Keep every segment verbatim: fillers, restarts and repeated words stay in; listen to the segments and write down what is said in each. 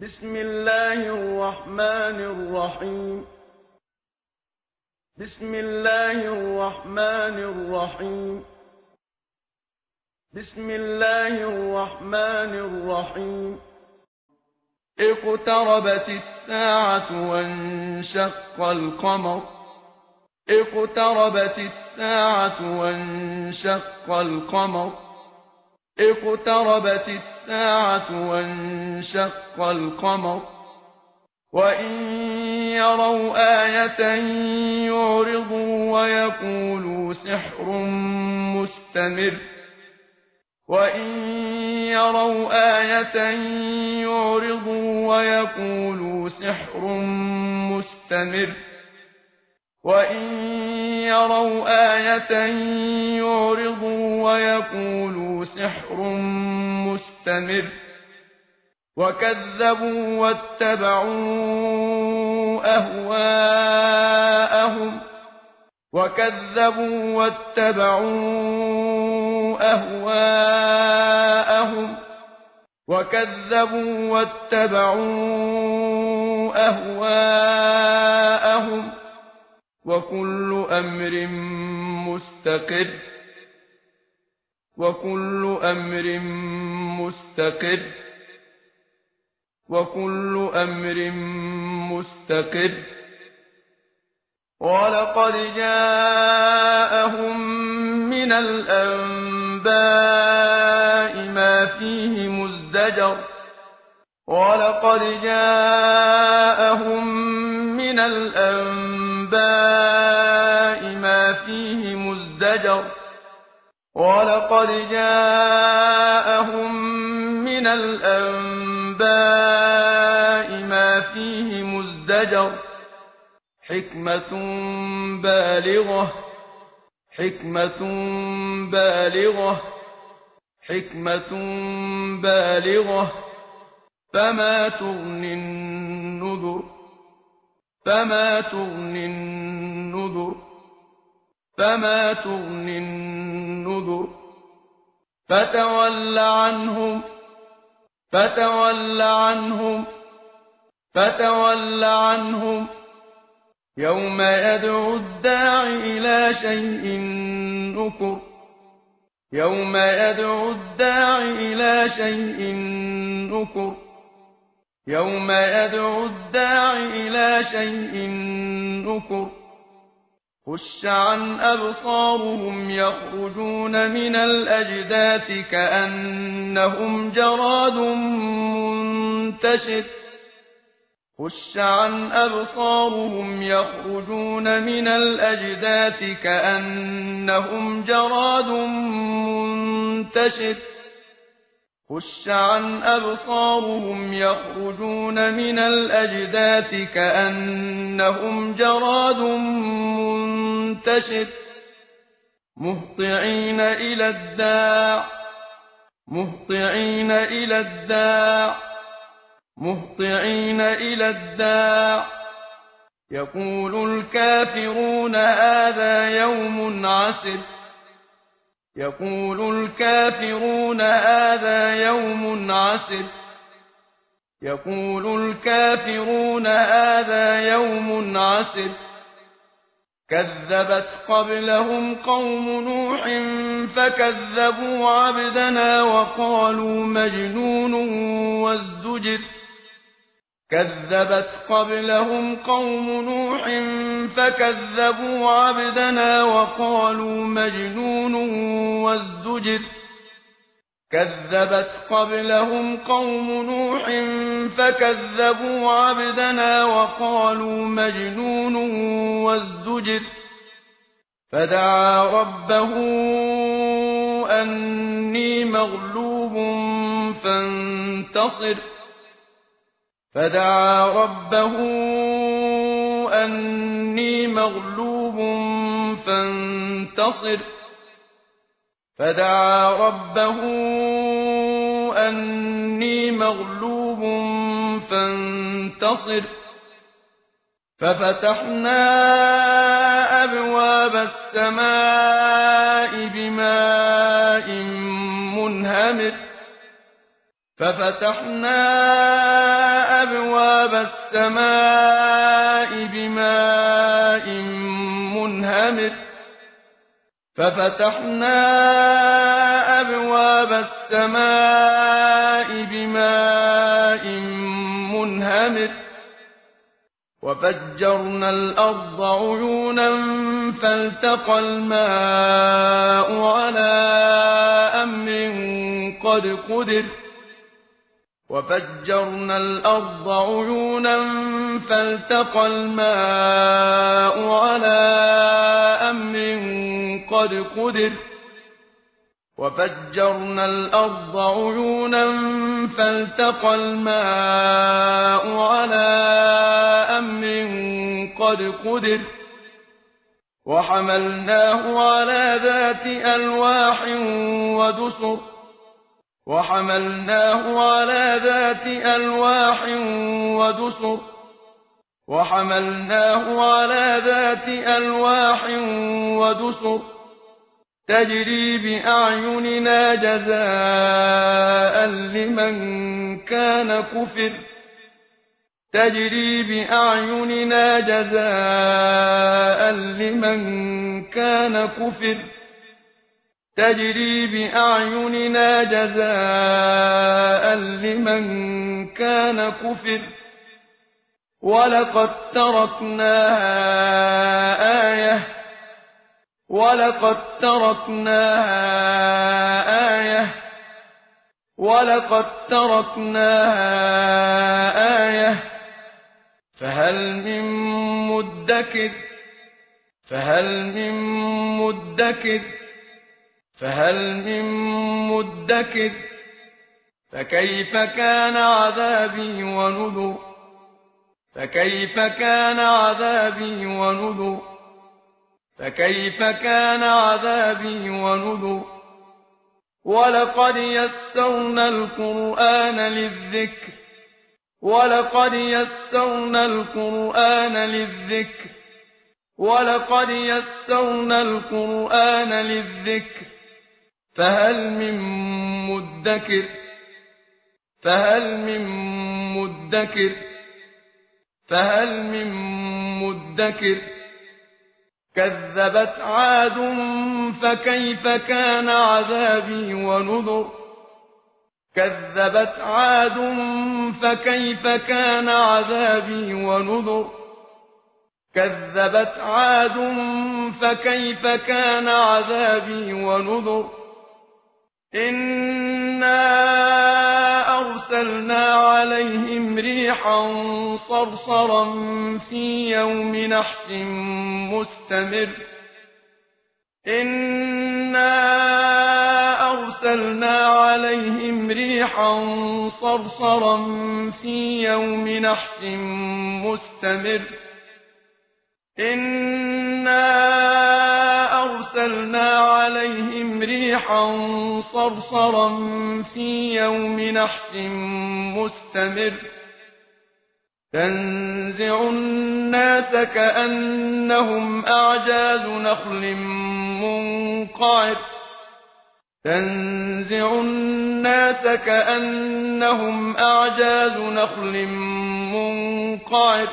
بسم الله الرحمن الرحيم بسم الله الرحمن الرحيم بسم الله الرحمن الرحيم اقتربت الساعة وانشق القمر اقتربت الساعة وانشق القمر اقتربت الساعة وانشق القمر وإن يروا آية يعرضوا ويقولوا سحر مستمر وإن يروا آية يعرضوا ويقولوا سحر مستمر وإن يروا آية يعرضوا ويقولوا سحر مستمر وكذبوا واتبعوا أهواءهم وكذبوا واتبعوا أهواءهم وكذبوا واتبعوا أهواءهم وكل أمر مستقر وكل أمر مستقر وكل أمر مستقر ولقد جاءهم من الأنباء ما فيه مزدجر ولقد جاءهم من الأنباء ما فيه مزدجر ولقد جاءهم من الأنباء ما فيه مزدجر حكمة بالغة حكمة بالغة حكمة بالغة فما تغني النذر فما تغني النذر فما تغني النذر فتول عنهم فتول عنهم فتول عنهم يوم يدعو الداع إلى شيء نكر يوم يدعو الداع إلى شيء نكر يوم يدعو الداع إلى شيء نكر خش عن أبصارهم يخرجون من الأجداث كأنهم جراد منتشر خش عن أبصارهم يخرجون من الأجداث كأنهم جراد منتشر خش عن أبصارهم يخرجون من الأجداث كأنهم جراد منتشر مهطعين إلى الداع مهطعين إلى الداع مهطعين إلى الداع يقول الكافرون هذا يوم عسر يقول الكافرون هذا يوم عسر يقول الكافرون هذا يوم عسر كذبت قبلهم قوم نوح فكذبوا عبدنا وقالوا مجنون وازدجر كذبت قبلهم قوم نوح فكذبوا عبدنا وقالوا مجنون وازدجر كذبت قبلهم قوم نوح فكذبوا عبدنا وقالوا مجنون وازدجر فدعا ربه أني مغلوب فانتصر فدعا ربه أني مغلوب فانتصر فدعا ربه أني مغلوب فانتصر ففتحنا أبواب السماء بماء منهمر ففتحنا السماء بماء منهمر ففتحنا أبواب السماء بماء منهمر وفجرنا الأرض عيونا فالتقى الماء على أمر قد قدر وفجرنا الأرض عيونا فالتقى الماء على أمر قد قدر وفجرنا الأرض عيونا فالتقى الماء على أمر قد قدر وحملناه على ذات ألواح ودسر وحملناه على ذات ألواح ودسر وحملناه على ذات ألواح ودسر تجري بأعيننا جزاء لمن كان كفر تجري بأعيننا جزاء لمن كان كفر تجري بأعيننا جزاء لمن كان كفر ولقد تركناها آية ولقد تركناها آية ولقد تركناها آية فهل من مدكر فهل من مدكر فهل من مدكر فكيف كان عذابي ونذر فكيف كان عذابي ونذر فكيف كان عذابي ونذر ولقد يسرنا القرآن للذكر ولقد يسرنا القرآن للذكر ولقد يسرنا القرآن للذكر فهل من مدكر فهل من مدكر فهل من مدكر كذبت عاد فكيف كان عذابي ونذر كذبت عاد فكيف كان عذابي ونذر كذبت عاد فكيف كان عذابي ونذر إنا أرسلنا عليهم ريحا صرصرا في يوم نحس مستمر إنا أرسلنا عليهم ريحا صرصرا في يوم نحس مستمر إنا أرسلنا عليهم ريحا صرصرا في يوم نحس مستمر تنزع الناس كأنهم أعجاز نخل منقعر تنزع الناس كأنهم أعجاز نخل منقعر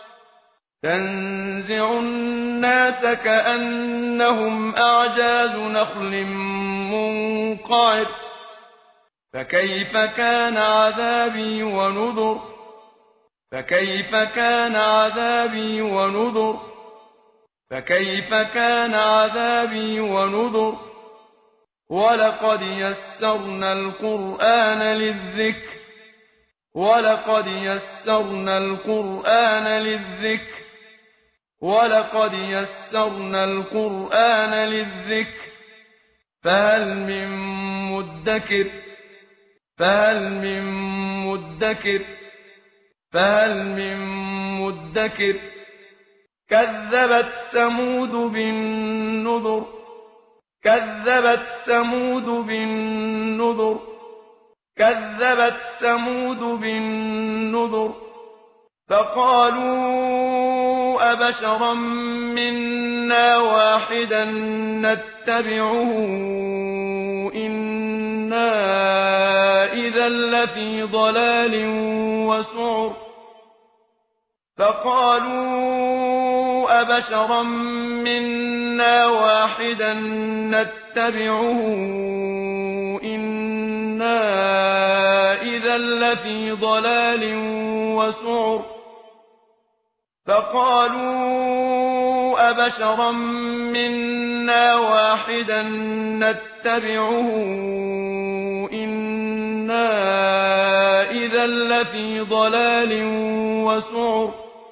تنزع الناس كأنهم أعجاز نخل منقعر فكيف كان عذابي ونذر فكيف كان عذابي ونذر فكيف كان عذابي ونذر ولقد يسرنا القرآن للذكر ولقد يسرنا القرآن للذكر ولقد يسرنا القرآن للذكر فهل من مدكر فهل من مدكر فهل من مدكر كذبت ثمود بالنذر كذبت ثمود بالنذر كذبت ثمود بالنذر فقالوا أبشرا منا واحدا نتبعه إنا إذا لفي ضلال وسعر فقالوا أبشرا منا واحدا نتبعه إنا إذا لفي ضلال وسعر فقالوا أبشرا منا واحدا نتبعه إنا إذا لفي ضلال وسعر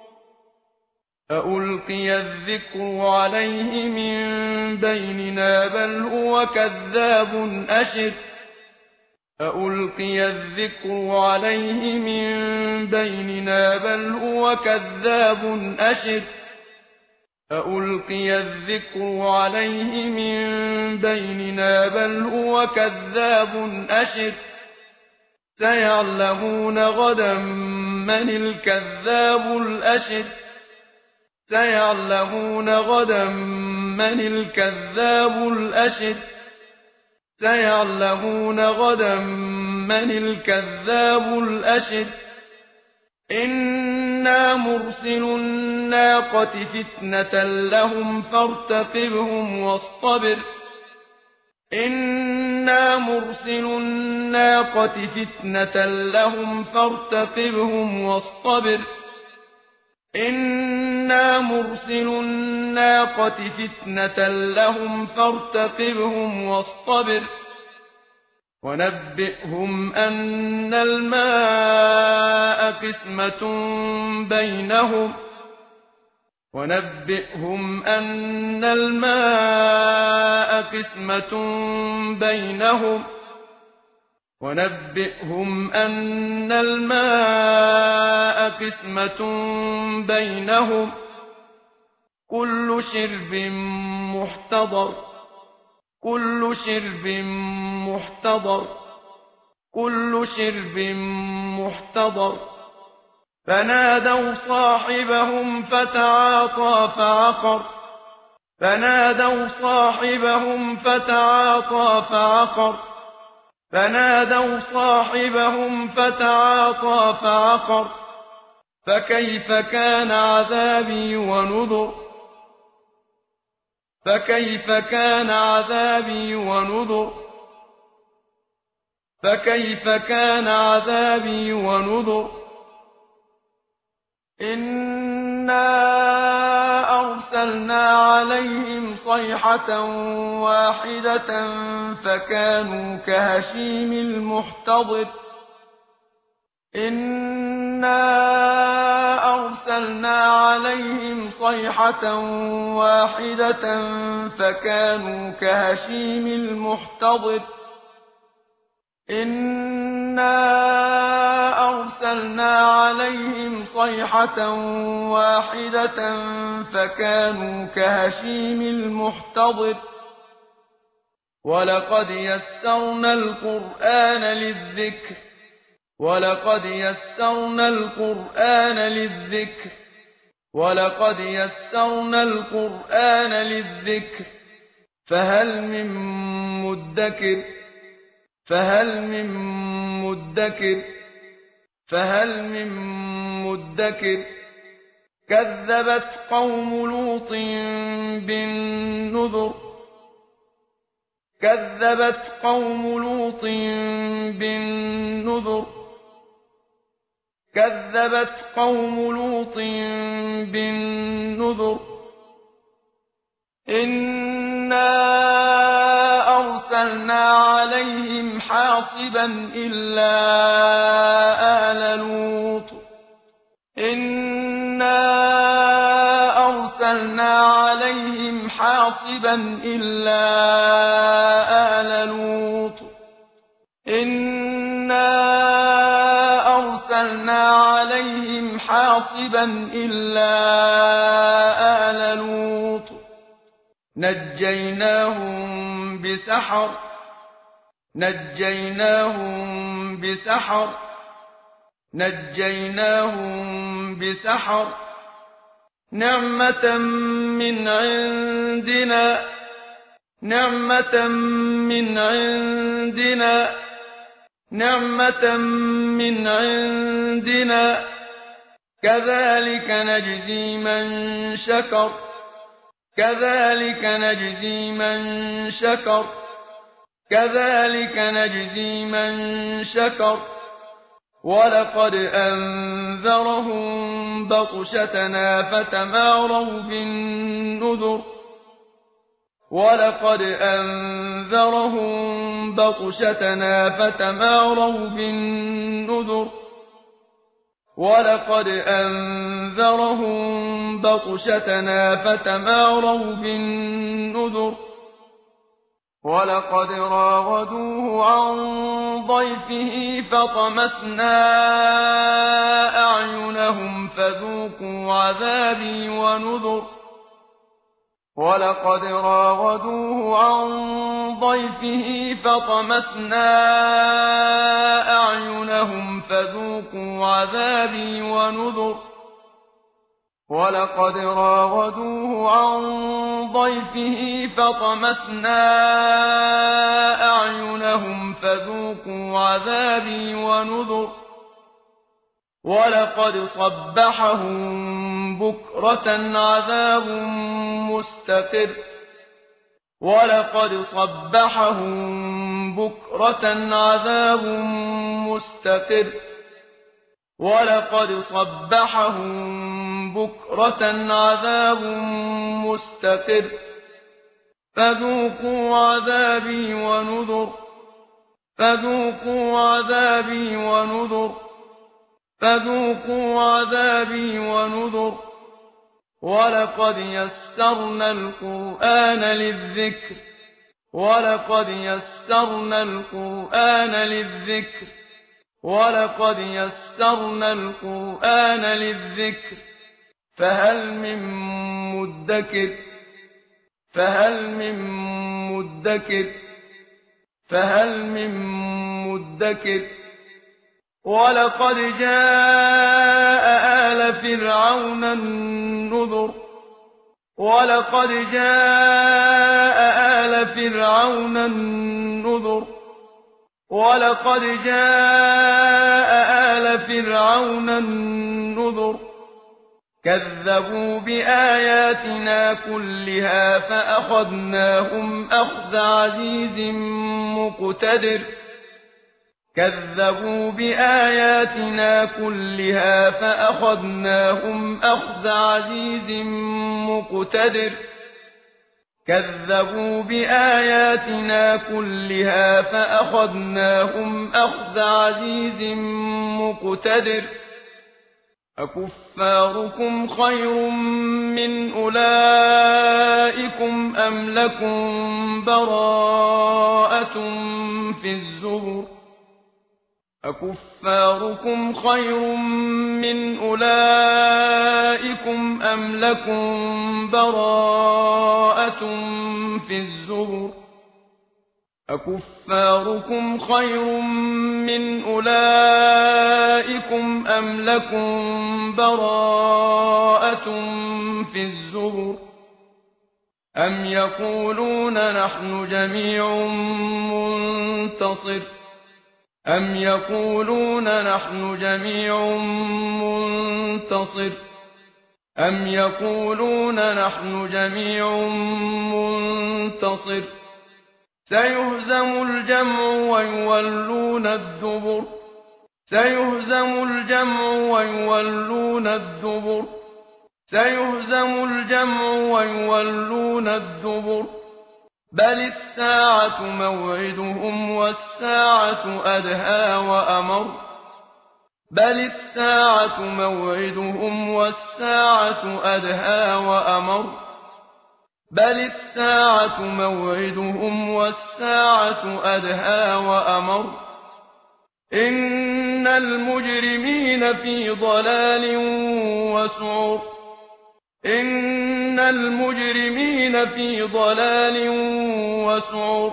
أألقي الذكر عليه من بيننا بل هو كذاب أشر أألقي الذكر عليه من بيننا بل هو كذاب أشر أألقي الذكر عليه من بيننا بل هو كذاب أشر سيعلمون غدا من الكذاب الأشر سيعلمون غدا من الكذاب الأشر سيعلمون غدا من الكذاب الأشر إنا مرسل الناقة فتنة لهم فارتقبهم واصطبر إنا مرسل الناقة فتنة لهم فارتقبهم واصطبر إنا مرسل الناقة فتنة لهم فارتقبهم واصطبر ونبئهم أن الماء قسمة بينهم ونبئهم أن الماء قسمة بينهم ونبئهم أن الماء قسمة بينهم كل شرب محتضر كل شرب محتضر كل شرب محتضر فنادوا صاحبهم فتعاطى فعقر فنادوا صاحبهم فتعاطى فعقر فنادوا صاحبهم فتعاطى فعقر فكيف كان عذابي ونذر فكيف كان عذابي ونذر فكيف كان عذابي ونذر إنا أرسلنا عليهم صيحة واحدة فكانوا كهشيم المحتضر إنا أرسلنا عليهم صيحة واحدة فكانوا كهشيم المحتضر إنا أرسلنا عليهم صيحة واحدة فكانوا كهشيم المحتضر ولقد يسرنا القرآن للذكر ولقد يسرنا القرآن للذكر ولقد يسرنا القرآن للذكر فهل من مدكر فهل من مدكر فهل من مدكر كذبت قوم لوط بالنذر كذبت قوم لوط بالنذر كذبت قوم لوط بالنذر إنا أرسلنا عليهم حاصبا إلا آل لوط إنا أرسلنا عليهم حاصبا إلا آل لوط إنا أرسلنا عليهم حاصبا إلا آل لوط نجيناهم بسحر نجيناهم بسحر نجيناهم بسحر نعمة من عندنا نعمة من عندنا نعمة من عندنا كذلك نجزي من شكر كذلك نجزي من شكر كذلك نجزي من شكر ولقد أنذرهم بطشتنا فتماروا بالنذر ولقد أنذرهم بطشتنا فتماروا بالنذر ولقد أنذرهم بطشتنا فتماروا بالنذر ولقد راودوه عن ضيفه فطمسنا أعينهم فذوقوا عذابي ونذر ولقد راودوه عن ضيفه فطمسنا أعينهم فذوقوا عذابي ونذر ولقد راودوه عن ضيفه فطمسنا أعينهم فذوقوا عذابي ونذر ولقد صبحهم بكرة عذاب مستقر ولقد صبحهم بكرة عذاب مستقر ولقد صبحهم بكرة عذاب مستقر فذوقوا عذابي ونذر فذوقوا عذابي ونذر فذوقوا عذابي ونذر ولقد يسرنا القرآن للذكر ولقد يسرنا القرآن للذكر ولقد يسرنا القرآن للذكر فهل من مدكر فهل من مدكر فهل من مدكر ولقد جاء آل فرعون النذر ولقد جاء آل فرعون النذر ولقد جاء آل فرعون النذر كذبوا بآياتنا كلها فأخذناهم أخذ عزيز مقتدر كذبوا بآياتنا كلها فأخذناهم أخذ عزيز مقتدر كذبوا بآياتنا كلها فأخذناهم أخذ عزيز مقتدر أكفاركم خير من أولئكم أم لكم براءة في الزبر أكفاركم خير من أولئكم أم لكم براءة في الزبر أكفاركم خير من أولئكم أم لكم براءة في الزبر أم يقولون نحن جميع منتصر أم يقولون نحن جميع منتصر أم يقولون نحن جميع منتصر سيهزم الجمع ويولون الدبر سيهزم الجمع ويولون الدبر سيهزم الجمع ويولون الدبر بل الساعة موعدهم والساعة أدهى وأمر بل الساعة موعدهم والساعة أدهى وأمر بل الساعة موعدهم والساعة أدهى وأمر إن المجرمين في ضلال وسعر إن المجرمين في ضلال وسعر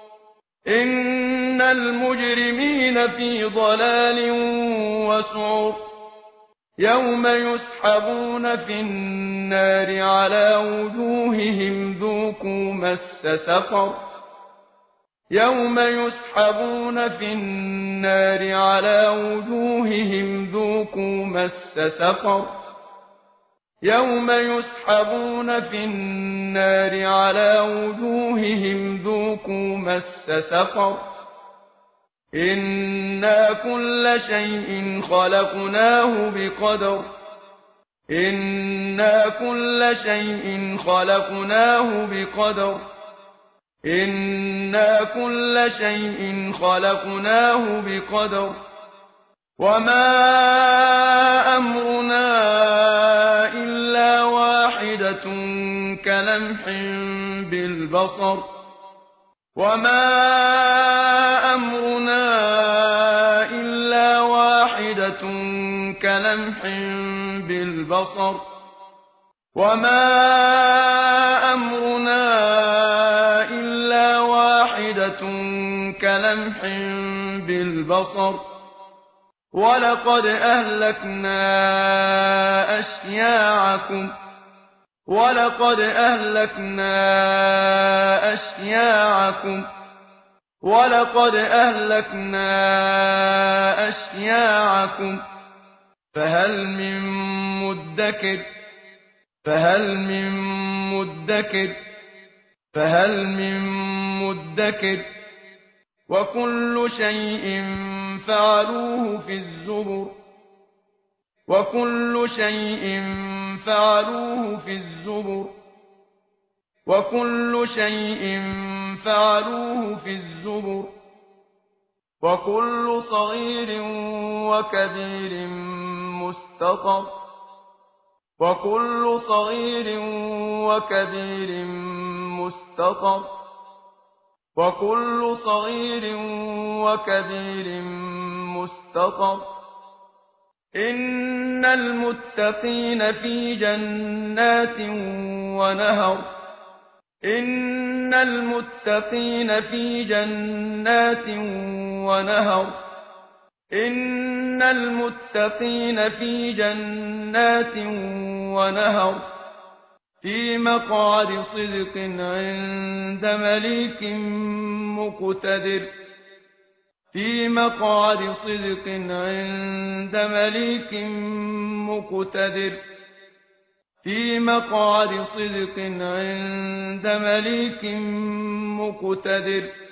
إن المجرمين في ضلال وسعر يوم يسحبون في النار على وجوههم ذوقوا مس سقر يوم يسحبون في النار على وجوههم ذوقوا مس سقر يوم يسحبون في النار على وجوههم ذوقوا مس سقر إنا كل شيء خلقناه بقدر إنا كل شيء خلقناه بقدر إنا كل شيء خلقناه بقدر وما أمرنا إلا واحدة كلمح بالبصر وما أمرنا إلا واحدة كلمح بالبصر وما أمرنا إلا واحدة كلمح بالبصر ولقد أهلكنا أشياعكم ولقد أهلكنا أشياعكم ولقد أهلكنا أشياعكم فهل من مدكر فهل من مدكر فهل من مدكر وكل شيء فعلوه في الزبر وكل شيء فعلوه في الزبر وكل شيء فعلوه في الزبر وكل صغير وكبير مستطر وكل صغير وكبير مستطر وكل صغير وكبير مستطر إن المتقين في جنات ونهر إن المتقين في جنات ونهر إن المتقين في جنات ونهر في مقعد صدق عند مليك مقتدر في مقعد صدق عند مليك مقتدر في مقعد صدق عند مليك مقتدر